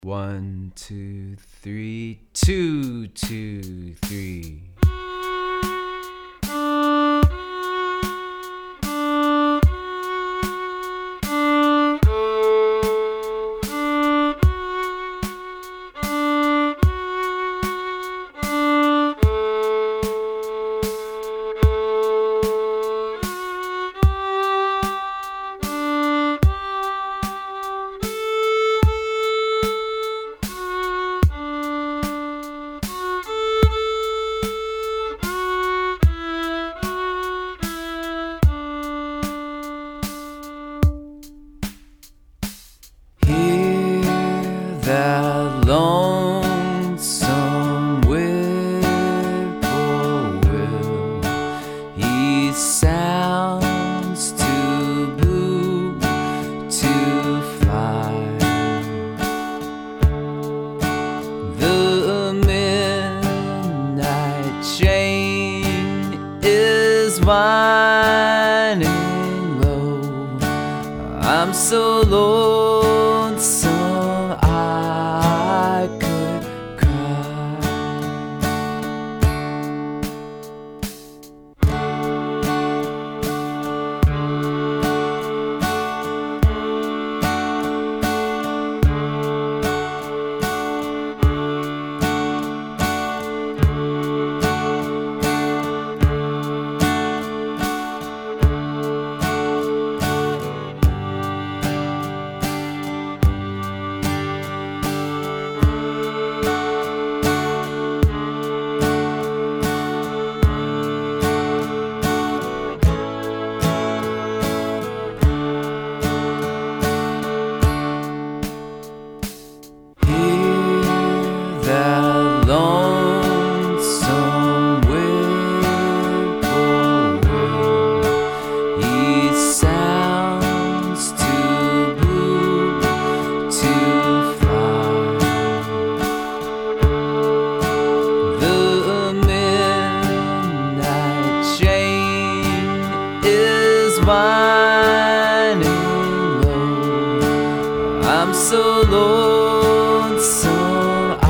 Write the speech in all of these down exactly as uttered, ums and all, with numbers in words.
One, two, three, two, two, three. That lonesome whippoorwill, he sounds too blue to fly. The midnight train is winding low. I'm so lonesome I could cry. That lonesome whippoorwill, he sounds too blue to fly. The midnight train is winding low. I'm so lonesome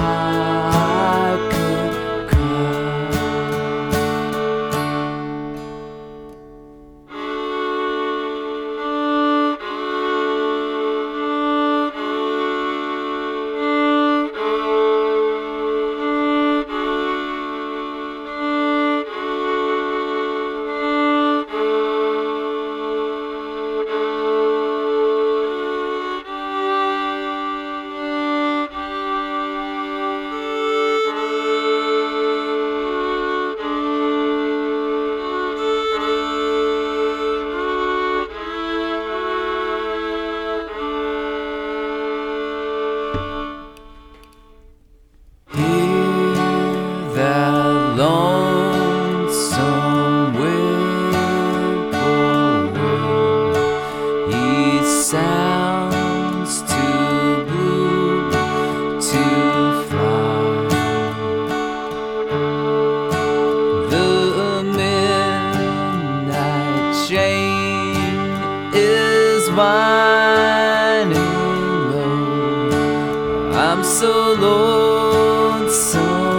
that lonesome whippoorwill, he sounds too blue to fly. The midnight train is winding low. I'm so lonesome